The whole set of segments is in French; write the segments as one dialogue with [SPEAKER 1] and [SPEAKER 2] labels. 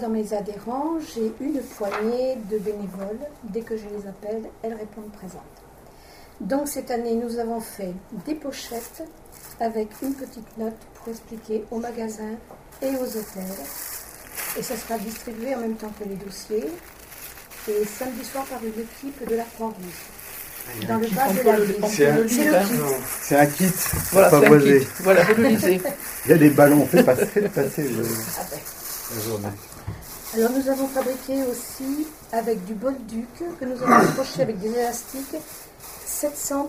[SPEAKER 1] dans mes adhérents, j'ai une poignée de bénévoles. Dès que je les appelle, elles répondent présentes. Donc cette année, nous avons fait des pochettes avec une petite note pour expliquer aux magasins et aux hôtels. Et ça sera distribué en même temps que les dossiers. Et samedi soir par une équipe de la Croix-Rouge. Dans le bas de la ville.
[SPEAKER 2] C'est un kit.
[SPEAKER 3] Voilà, c'est un kit. Voilà, vous le lisez.
[SPEAKER 2] Il y a des ballons, faites passer la journée.
[SPEAKER 1] Alors nous avons fabriqué aussi avec du bolduc que nous avons accroché avec des élastiques 700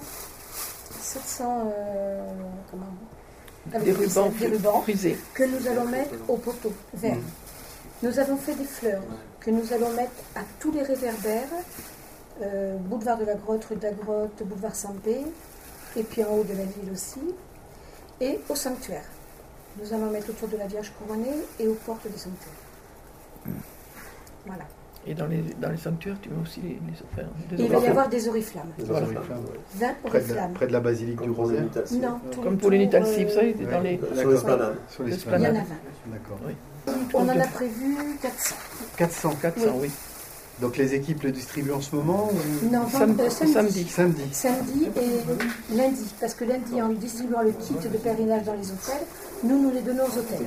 [SPEAKER 3] des rubans frisés
[SPEAKER 1] que nous allons mettre au poteau vert. Nous avons fait des fleurs que nous allons mettre à tous les réverbères, boulevard de la Grotte, rue de la Grotte, boulevard Sampé, et puis en haut de la ville aussi, et au sanctuaire. Nous allons mettre autour de la Vierge couronnée et aux portes des sanctuaires. Voilà.
[SPEAKER 3] Et dans les sanctuaires, tu mets aussi les offerts.
[SPEAKER 1] Il va y avoir des oriflammes.
[SPEAKER 2] Des oriflammes,
[SPEAKER 1] 20 oriflammes.
[SPEAKER 2] Près de la basilique du Rosaire.
[SPEAKER 1] Non,
[SPEAKER 3] comme pour les Nitalsi, vous savez, dans les...
[SPEAKER 4] Sur l'esplanade.
[SPEAKER 2] Sur
[SPEAKER 1] Il y en
[SPEAKER 2] l'esplanade.
[SPEAKER 1] a 20.
[SPEAKER 2] D'accord.
[SPEAKER 3] Oui.
[SPEAKER 1] On en a prévu 400.
[SPEAKER 2] 400.
[SPEAKER 3] 400, oui.
[SPEAKER 2] Donc les équipes le distribuent en ce moment ou...
[SPEAKER 1] Non,
[SPEAKER 3] samedi.
[SPEAKER 1] Samedi et lundi. Parce que lundi, en distribuant le kit de pèlerinage dans les hôtels, nous les donnons aux hôtels.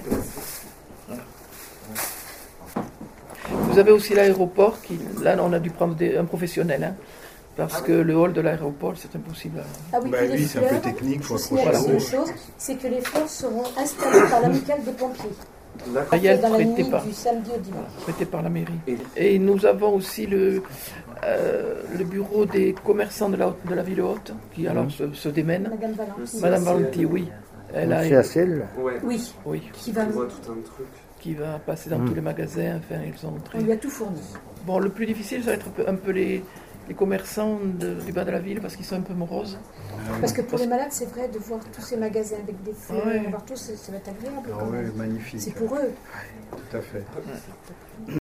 [SPEAKER 3] Vous avez aussi l'aéroport, qui, là on a dû prendre un professionnel, hein, parce que le hall de l'aéroport, c'est impossible.
[SPEAKER 1] Ah oui,
[SPEAKER 2] oui, c'est un peu technique, il faut accrocher.
[SPEAKER 1] Une chose, c'est que les fleurs seront installées par l'amicale des pompiers.
[SPEAKER 3] Ariel
[SPEAKER 1] Dans la nuit
[SPEAKER 3] prêté
[SPEAKER 1] du samedi au dimanche.
[SPEAKER 3] prêté par la mairie. Et nous avons aussi le bureau des commerçants de la ville haute, qui alors se démène.
[SPEAKER 1] Madame Valenti.
[SPEAKER 3] Madame Valenti, oui. Elle a,
[SPEAKER 5] C'est à celle.
[SPEAKER 1] Oui,
[SPEAKER 3] oui,
[SPEAKER 1] qui va,
[SPEAKER 4] On voit tout un truc.
[SPEAKER 3] qui va passer dans tous les magasins. Enfin, ils ont
[SPEAKER 1] on lui a tout fourni.
[SPEAKER 3] Bon, le plus difficile, ça va être un peu les commerçants du bas de la ville, parce qu'ils sont un peu moroses.
[SPEAKER 1] Parce que pour les malades, c'est vrai de voir tous ces magasins avec des fleurs,
[SPEAKER 3] Ouais.
[SPEAKER 1] voir tout, ça va être agréable.
[SPEAKER 2] Ah
[SPEAKER 1] quand
[SPEAKER 2] ouais,
[SPEAKER 1] même.
[SPEAKER 2] magnifique.
[SPEAKER 1] C'est pour eux.
[SPEAKER 2] Tout à fait.